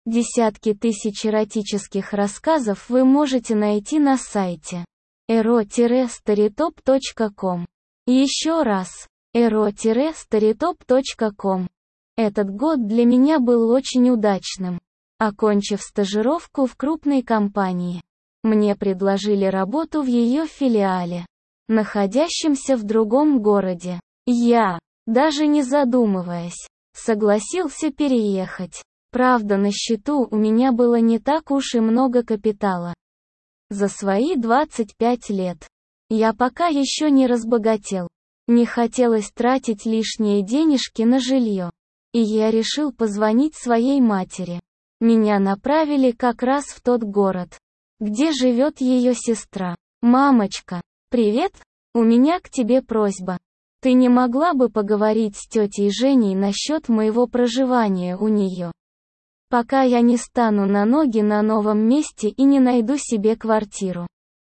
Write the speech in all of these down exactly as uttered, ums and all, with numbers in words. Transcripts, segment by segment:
Десятки тысяч эротических рассказов вы можете найти на сайте эро старитоп точка ком. Еще раз, эро старитоп точка ком. Этот год для меня был очень удачным. Окончив стажировку в крупной компании, мне предложили работу в ее филиале, находящемся в другом городе. Я, даже не задумываясь, согласился переехать. Правда, на счету у меня было не так уж и много капитала. За свои двадцать пять лет я пока еще не разбогател. Не хотелось тратить лишние денежки на жилье. И я решил позвонить своей матери. Меня направили как раз в тот город, где живет ее сестра. «Мамочка, привет, у меня к тебе просьба. Ты не могла бы поговорить с тетей Женей насчет моего проживания у нее? Пока я не стану на ноги на новом месте и не найду себе квартиру».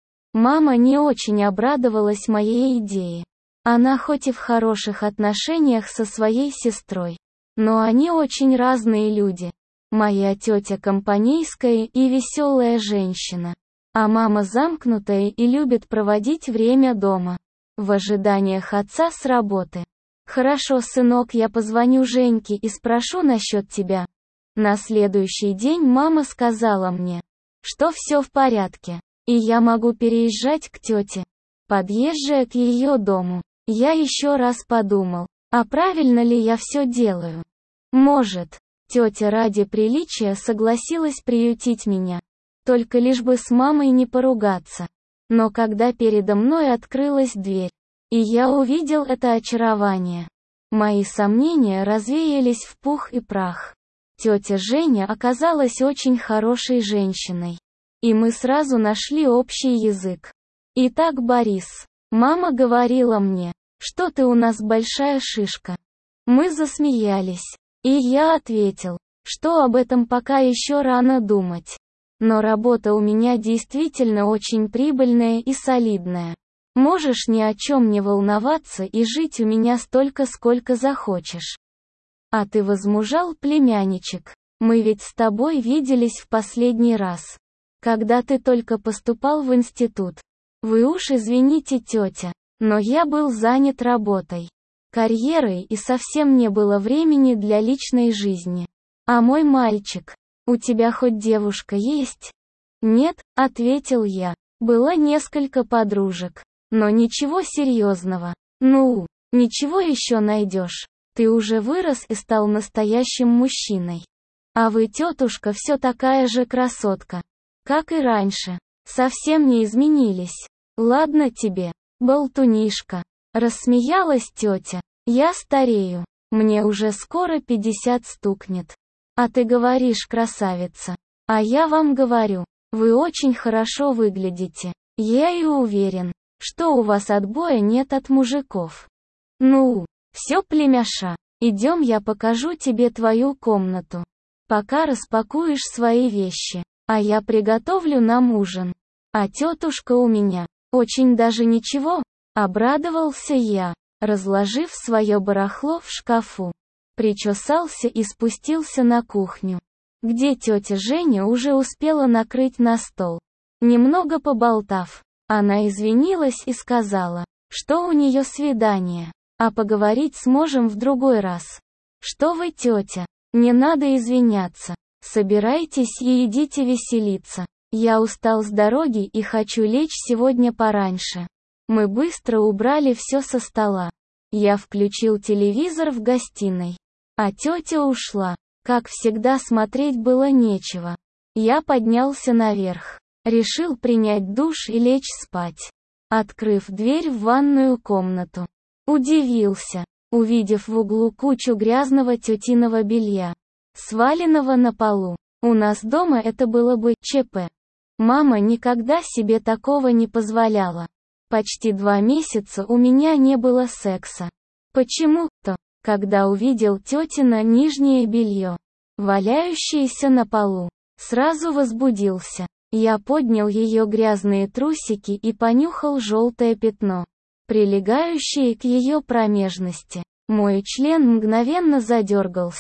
Мама не очень обрадовалась моей идее. Она хоть и в хороших отношениях со своей сестрой, но они очень разные люди. Моя тетя компанейская и веселая женщина, а мама замкнутая и любит проводить время дома, в ожиданиях отца с работы. «Хорошо, сынок, я позвоню Женьке и спрошу насчет тебя». На следующий день мама сказала мне, что все в порядке, и я могу переезжать к тете. Подъезжая к ее дому, я еще раз подумал, а правильно ли я все делаю? Может, тетя ради приличия согласилась приютить меня, только лишь бы с мамой не поругаться. Но когда передо мной открылась дверь, и я увидел это очарование, мои сомнения развеялись в пух и прах. Тетя Женя оказалась очень хорошей женщиной, и мы сразу нашли общий язык. «Итак, Борис, мама говорила мне, что ты у нас большая шишка». Мы засмеялись, и я ответил, что об этом пока еще рано думать. Но работа у меня действительно очень прибыльная и солидная. Можешь ни о чем не волноваться и жить у меня столько, сколько захочешь. А ты возмужал, племянничек? Мы ведь с тобой виделись в последний раз, когда ты только поступал в институт. Вы уж извините, тетя, но я был занят работой, карьерой, и совсем не было времени для личной жизни. А мой мальчик, у тебя хоть девушка есть? Нет, ответил я. Было несколько подружек, но ничего серьезного. Ну, ничего еще найдешь. Ты уже вырос и стал настоящим мужчиной. А вы, тетушка, все такая же красотка, как и раньше. Совсем не изменились. Ладно тебе, болтунишка. Рассмеялась тетя. Я старею. Мне уже скоро пятьдесят стукнет. А ты говоришь, красавица. А я вам говорю, вы очень хорошо выглядите. Я и уверен, что у вас отбоя нет от мужиков. Ну, все, племяша, идем, я покажу тебе твою комнату. Пока распакуешь свои вещи, а я приготовлю нам ужин. А тетушка у меня очень даже ничего, обрадовался я, разложив свое барахло в шкафу. Причесался и спустился на кухню, где тетя Женя уже успела накрыть на стол. Немного поболтав, она извинилась и сказала, что у нее свидание, а поговорить сможем в другой раз. Что вы, тетя, не надо извиняться. Собирайтесь и идите веселиться. Я устал с дороги и хочу лечь сегодня пораньше. Мы быстро убрали все со стола. Я включил телевизор в гостиной, а тетя ушла. Как всегда, смотреть было нечего. Я поднялся наверх, решил принять душ и лечь спать. Открыв дверь в ванную комнату, удивился, увидев в углу кучу грязного тетиного белья, сваленного на полу. У нас дома это было бы ЧП. Мама никогда себе такого не позволяла. Почти два месяца у меня не было секса. Почему-то, когда увидел тетино нижнее белье, валяющееся на полу, сразу возбудился. Я поднял ее грязные трусики и понюхал желтое пятно, прилегающее к ее промежности. Мой член мгновенно задергался.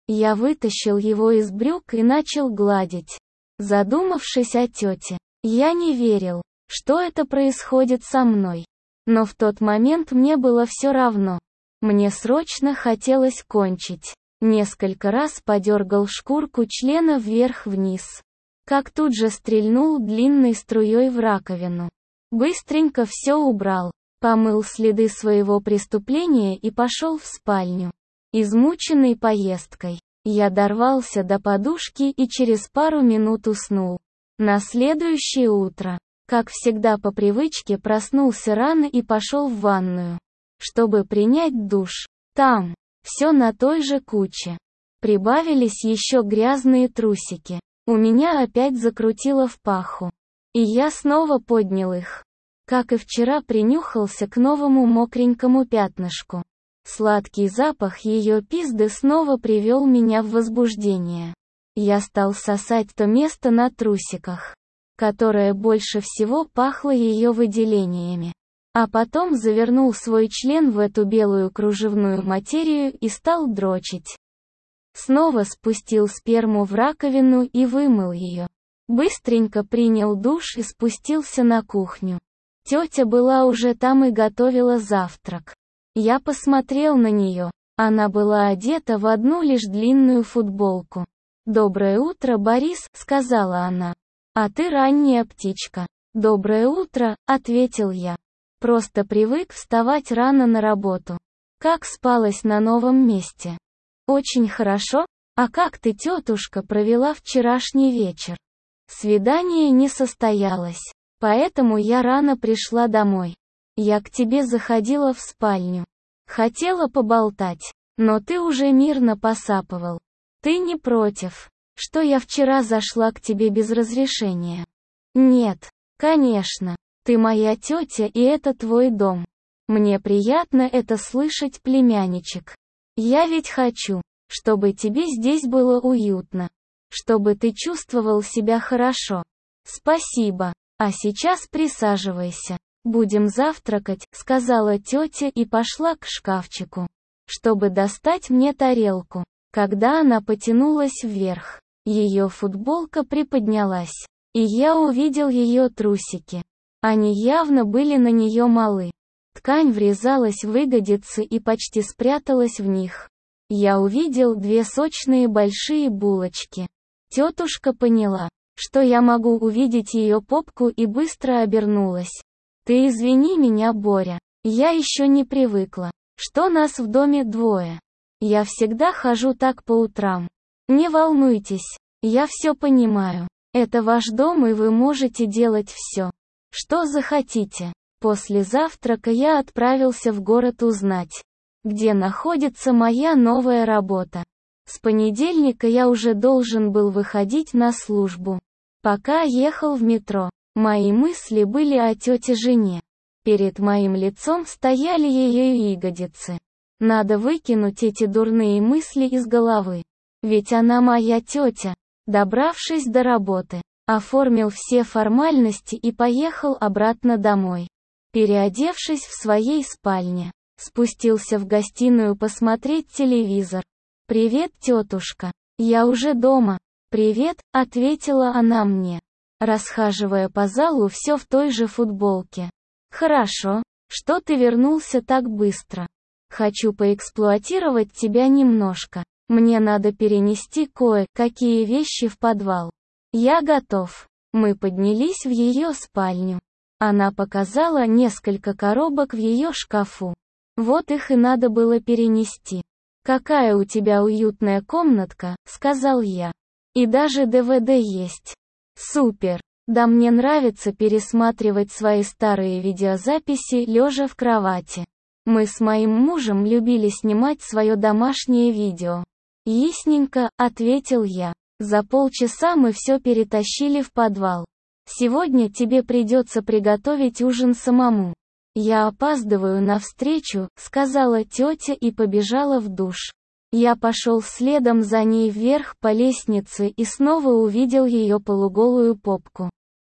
Я вытащил его из брюк и начал гладить, задумавшись о тете. Я не верил, что это происходит со мной. Но в тот момент мне было все равно. Мне срочно хотелось кончить. Несколько раз подергал шкурку члена вверх-вниз. Как тут же стрельнул длинной струей в раковину. Быстренько все убрал, помыл следы своего преступления и пошел в спальню. Измученный поездкой, я дорвался до подушки и через пару минут уснул. На следующее утро, как всегда по привычке, проснулся рано и пошел в ванную, чтобы принять душ. Там, все на той же куче. Прибавились еще грязные трусики. У меня опять закрутило в паху. И я снова поднял их. Как и вчера, принюхался к новому мокренькому пятнышку. Сладкий запах ее пизды снова привел меня в возбуждение. Я стал сосать то место на трусиках, которое больше всего пахло ее выделениями. А потом завернул свой член в эту белую кружевную материю и стал дрочить. Снова спустил сперму в раковину и вымыл ее. Быстренько принял душ и спустился на кухню. Тетя была уже там и готовила завтрак. Я посмотрел на нее. Она была одета в одну лишь длинную футболку. «Доброе утро, Борис», — сказала она. «А ты ранняя птичка». «Доброе утро», — ответил я. Просто привык вставать рано на работу. Как спалось на новом месте? Очень хорошо. А как ты, тетушка, провела вчерашний вечер? Свидание не состоялось, поэтому я рано пришла домой. Я к тебе заходила в спальню. Хотела поболтать, но ты уже мирно посапывал. Ты не против, что я вчера зашла к тебе без разрешения? Нет, конечно. Ты моя тетя, и это твой дом. Мне приятно это слышать, племянничек. Я ведь хочу, чтобы тебе здесь было уютно, чтобы ты чувствовал себя хорошо. Спасибо. А сейчас присаживайся. Будем завтракать, сказала тетя и пошла к шкафчику, чтобы достать мне тарелку. Когда она потянулась вверх, ее футболка приподнялась, и я увидел ее трусики. Они явно были на нее малы. Ткань врезалась в ягодицы и почти спряталась в них. Я увидел две сочные большие булочки. Тетушка поняла, что я могу увидеть ее попку, и быстро обернулась. «Ты извини меня, Боря, я еще не привыкла, что нас в доме двое. Я всегда хожу так по утрам. Не волнуйтесь, я все понимаю. Это ваш дом, и вы можете делать все, что захотите». После завтрака я отправился в город узнать, где находится моя новая работа. С понедельника я уже должен был выходить на службу. Пока ехал в метро, мои мысли были о тете-жене. Перед моим лицом стояли ее ягодицы. Надо выкинуть эти дурные мысли из головы. Ведь она моя тетя. Добравшись до работы, оформил все формальности и поехал обратно домой. Переодевшись в своей спальне, спустился в гостиную посмотреть телевизор. «Привет, тетушка. Я уже дома». «Привет», — ответила она мне, расхаживая по залу все в той же футболке. «Хорошо, что ты вернулся так быстро. Хочу поэксплуатировать тебя немножко. Мне надо перенести кое-какие вещи в подвал. Я готов». Мы поднялись в ее спальню. Она показала несколько коробок в ее шкафу. Вот их и надо было перенести. «Какая у тебя уютная комнатка», — сказал я. «И даже ДВД есть». «Супер. Да, мне нравится пересматривать свои старые видеозаписи, лежа в кровати. Мы с моим мужем любили снимать свое домашнее видео». «Ясненько», — ответил я. «За полчаса мы все перетащили в подвал. Сегодня тебе придется приготовить ужин самому». «Я опаздываю на встречу», — сказала тетя и побежала в душ. Я пошел следом за ней вверх по лестнице и снова увидел ее полуголую попку.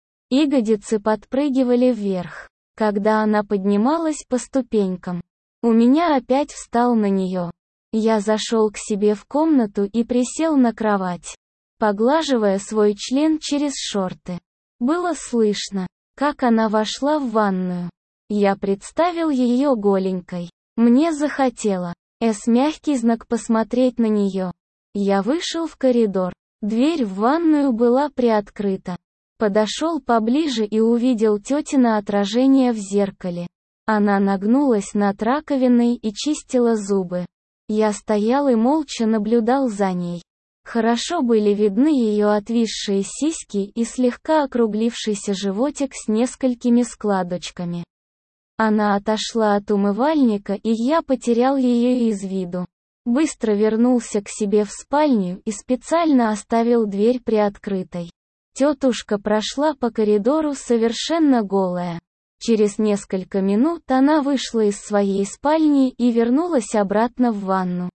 Ягодицы подпрыгивали вверх, когда она поднималась по ступенькам. У меня опять встал на нее Я зашел к себе в комнату и присел на кровать, поглаживая свой член через шорты. Было слышно, как она вошла в ванную. Я представил ее голенькой. Мне захотело, с мягкий знак посмотреть на нее. Я вышел в коридор. Дверь в ванную была приоткрыта. Подошел поближе и увидел тетино отражение в зеркале. Она нагнулась над раковиной и чистила зубы. Я стоял и молча наблюдал за ней. Хорошо были видны ее отвисшие сиськи и слегка округлившийся животик с несколькими складочками. Она отошла от умывальника, и я потерял ее из виду. Быстро вернулся к себе в спальню и специально оставил дверь приоткрытой. Тетушка прошла по коридору совершенно голая. Через несколько минут она вышла из своей спальни и вернулась обратно в ванну.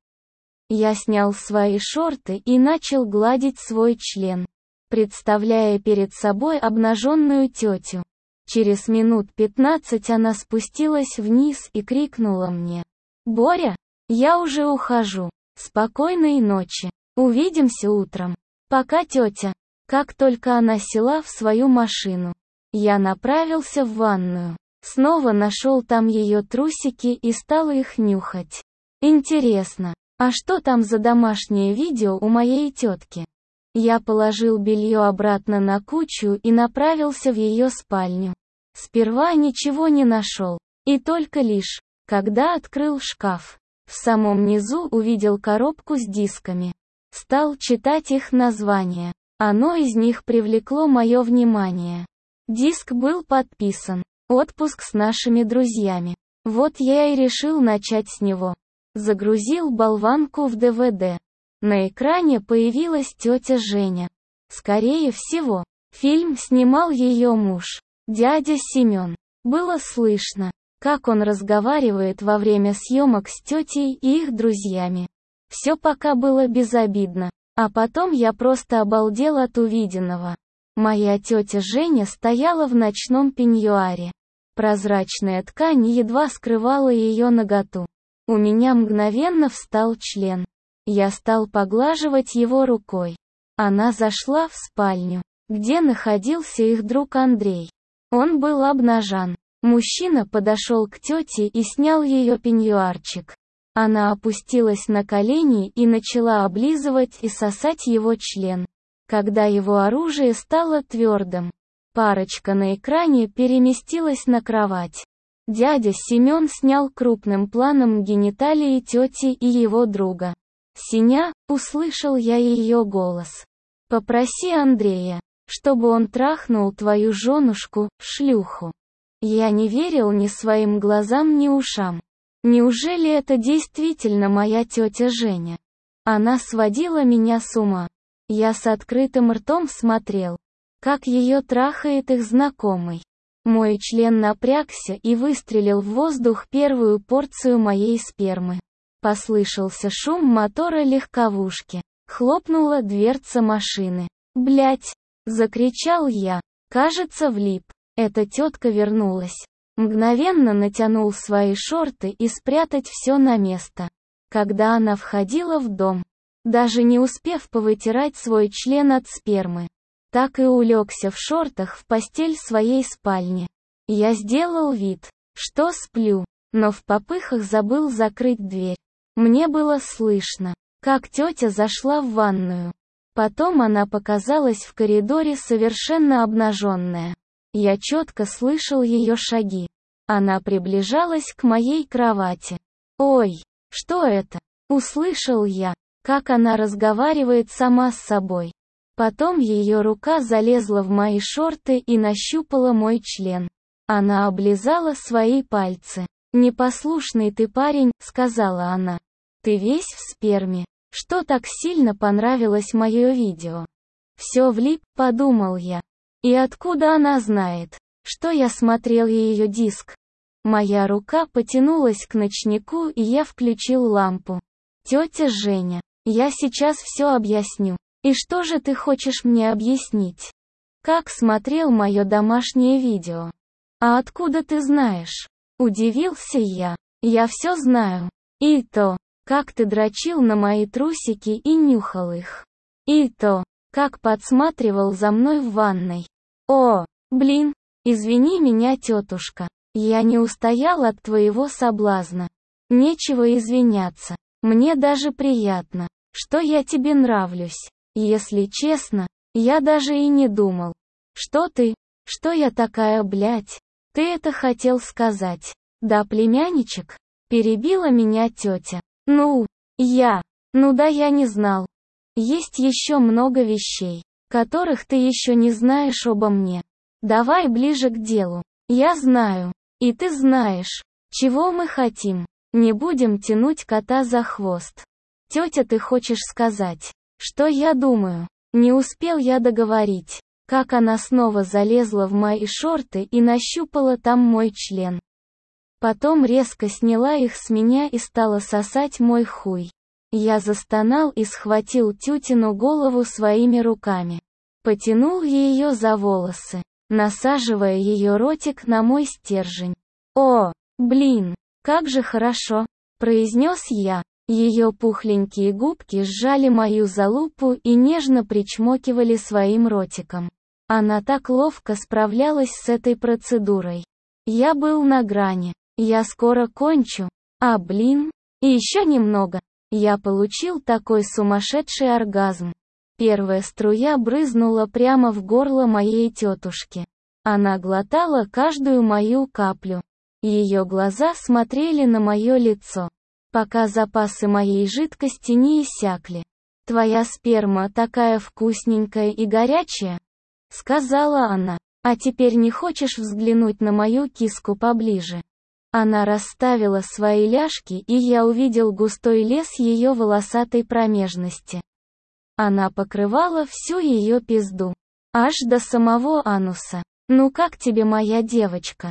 Я снял свои шорты и начал гладить свой член, представляя перед собой обнаженную тетю. Через минут пятнадцать она спустилась вниз и крикнула мне: «Боря, я уже ухожу. Спокойной ночи. Увидимся утром». Пока, тетя. Как только она села в свою машину, я направился в ванную. Снова нашел там ее трусики и стал их нюхать. Интересно, а что там за домашнее видео у моей тетки? Я положил белье обратно на кучу и направился в ее спальню. Сперва ничего не нашел. И только лишь, когда открыл шкаф, в самом низу увидел коробку с дисками. Стал читать их название. Одно из них привлекло мое внимание. Диск был подписан «Отпуск с нашими друзьями». Вот я и решил начать с него. Загрузил болванку в дэ вэ дэ. На экране появилась тетя Женя. Скорее всего, фильм снимал ее муж, дядя Семен. Было слышно, как он разговаривает во время съемок с тетей и их друзьями. Все пока было безобидно, а потом я просто обалдел от увиденного. Моя тетя Женя стояла в ночном пеньюаре. Прозрачная ткань едва скрывала ее наготу. У меня мгновенно встал член. Я стал поглаживать его рукой. Она зашла в спальню, где находился их друг Андрей. Он был обнажен. Мужчина подошел к тете и снял ее пеньюарчик. Она опустилась на колени и начала облизывать и сосать его член. Когда его оружие стало твердым, парочка на экране переместилась на кровать. Дядя Семен снял крупным планом гениталии тети и его друга. «Сеня», — услышал я ее голос. «Попроси Андрея, чтобы он трахнул твою женушку, шлюху». Я не верил ни своим глазам, ни ушам. Неужели это действительно моя тетя Женя? Она сводила меня с ума. Я с открытым ртом смотрел, как ее трахает их знакомый. Мой член напрягся и выстрелил в воздух первую порцию моей спермы. Послышался шум мотора легковушки. Хлопнула дверца машины. «Блядь!» — закричал я. Кажется, влип. Эта тетка вернулась. Мгновенно натянул свои шорты и спрятать все на место. Когда она входила в дом, даже не успев повытирать свой член от спермы, так и улегся в шортах в постель своей спальни. Я сделал вид, что сплю, но в попыхах забыл закрыть дверь. Мне было слышно, как тетя зашла в ванную. Потом она показалась в коридоре совершенно обнаженная. Я четко слышал ее шаги. Она приближалась к моей кровати. «Ой, что это?» — услышал я, как она разговаривает сама с собой. Потом ее рука залезла в мои шорты и нащупала мой член. Она облизала свои пальцы. «Непослушный ты парень», — сказала она. «Ты весь в сперме. Что так сильно понравилось мое видео?» «Все влип», — подумал я. И откуда она знает, что я смотрел ее диск? Моя рука потянулась к ночнику, и я включил лампу. «Тетя Женя, я сейчас все объясню. И что же ты хочешь мне объяснить? Как смотрел мое домашнее видео? А откуда ты знаешь?» Удивился я. «Я все знаю. И то, как ты дрочил на мои трусики и нюхал их. И то, как подсматривал за мной в ванной. О, блин, извини меня, тетушка. Я не устоял от твоего соблазна. Нечего извиняться. Мне даже приятно, что я тебе нравлюсь. Если честно, я даже и не думал. Что ты? Что я такая, блядь? Ты это хотел сказать? Да, племянничек? Перебила меня тетя. Ну, я. Ну да, я не знал. Есть еще много вещей, которых ты еще не знаешь обо мне. Давай ближе к делу. Я знаю. И ты знаешь, чего мы хотим. Не будем тянуть кота за хвост. Тетя, ты хочешь сказать, что я думаю? Не успел я договорить, как она снова залезла в мои шорты и нащупала там мой член. Потом резко сняла их с меня и стала сосать мой хуй. Я застонал и схватил тютину голову своими руками. Потянул ее за волосы, насаживая ее ротик на мой стержень. «О, блин, как же хорошо!» – произнес я. Ее пухленькие губки сжали мою залупу и нежно причмокивали своим ротиком. Она так ловко справлялась с этой процедурой. Я был на грани. Я скоро кончу. А блин, и еще немного. Я получил такой сумасшедший оргазм. Первая струя брызнула прямо в горло моей тетушки. Она глотала каждую мою каплю. Ее глаза смотрели на мое лицо, пока запасы моей жидкости не иссякли. «Твоя сперма такая вкусненькая и горячая», — сказала она. «А теперь не хочешь взглянуть на мою киску поближе?» Она расставила свои ляжки, и я увидел густой лес ее волосатой промежности. Она покрывала всю ее пизду, аж до самого ануса. «Ну как тебе моя девочка?»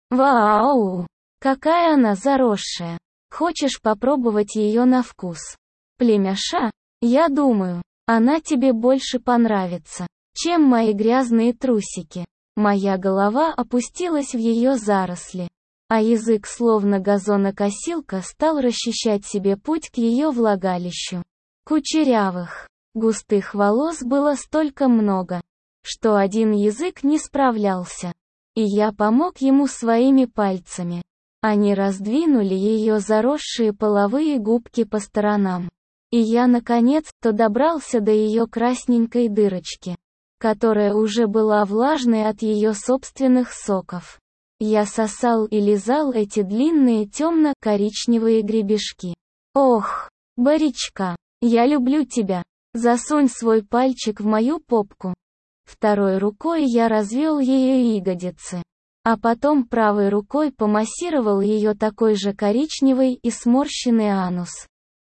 «Вау! Какая она заросшая! Хочешь попробовать ее на вкус?» «Племяша, я думаю, она тебе больше понравится, чем мои грязные трусики». Моя голова опустилась в ее заросли, а язык, словно газонокосилка, стал расчищать себе путь к ее влагалищу. Кучерявых, густых волос было столько много, что один язык не справлялся. И я помог ему своими пальцами. Они раздвинули ее заросшие половые губки по сторонам. И я наконец-то добрался до ее красненькой дырочки, которая уже была влажной от ее собственных соков. Я сосал и лизал эти длинные темно-коричневые гребешки. «Ох, Боричка, я люблю тебя. Засунь свой пальчик в мою попку». Второй рукой я развел ее ягодицы, а потом правой рукой помассировал ее такой же коричневый и сморщенный анус.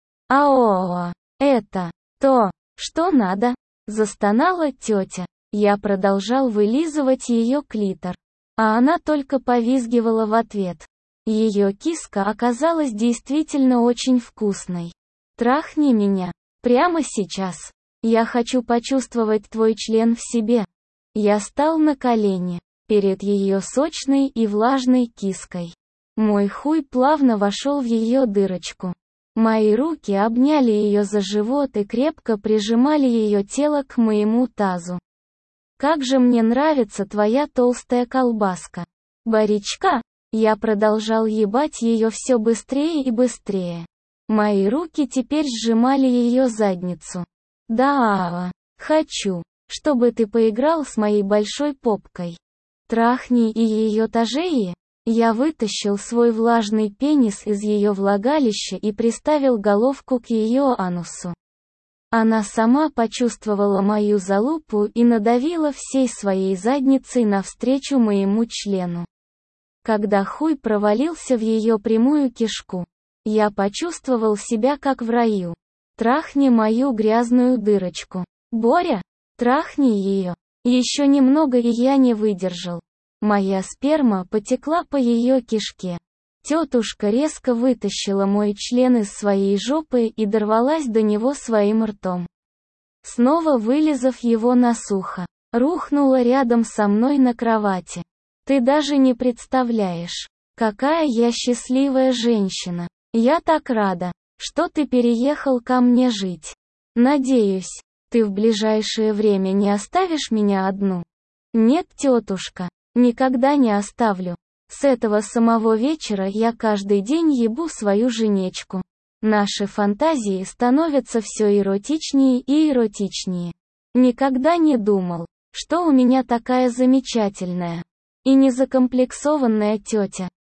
«Ао, это то, что надо», — застонала тетя. Я продолжал вылизывать ее клитор, а она только повизгивала в ответ. Ее киска оказалась действительно очень вкусной. «Трахни меня. Прямо сейчас. Я хочу почувствовать твой член в себе». Я стал на колени, перед ее сочной и влажной киской. Мой хуй плавно вошел в ее дырочку. Мои руки обняли ее за живот и крепко прижимали ее тело к моему тазу. «Как же мне нравится твоя толстая колбаска, Боричка!» Я продолжал ебать ее все быстрее и быстрее. Мои руки теперь сжимали ее задницу. «Да, хочу, чтобы ты поиграл с моей большой попкой. Трахни и ее тажеи». Я вытащил свой влажный пенис из ее влагалища и приставил головку к ее анусу. Она сама почувствовала мою залупу и надавила всей своей задницей навстречу моему члену. Когда хуй провалился в ее прямую кишку, я почувствовал себя как в раю. «Трахни мою грязную дырочку. Боря, трахни ее». Еще немного, и я не выдержал. Моя сперма потекла по ее кишке. Тетушка резко вытащила мой член из своей жопы и дорвалась до него своим ртом. Снова вылизав его насухо, рухнула рядом со мной на кровати. «Ты даже не представляешь, какая я счастливая женщина. Я так рада, что ты переехал ко мне жить. Надеюсь, ты в ближайшее время не оставишь меня одну. Нет, тетушка, никогда не оставлю. С этого самого вечера я каждый день ебу свою женечку. Наши фантазии становятся все эротичнее и эротичнее. Никогда не думал, что у меня такая замечательная и незакомплексованная тетя.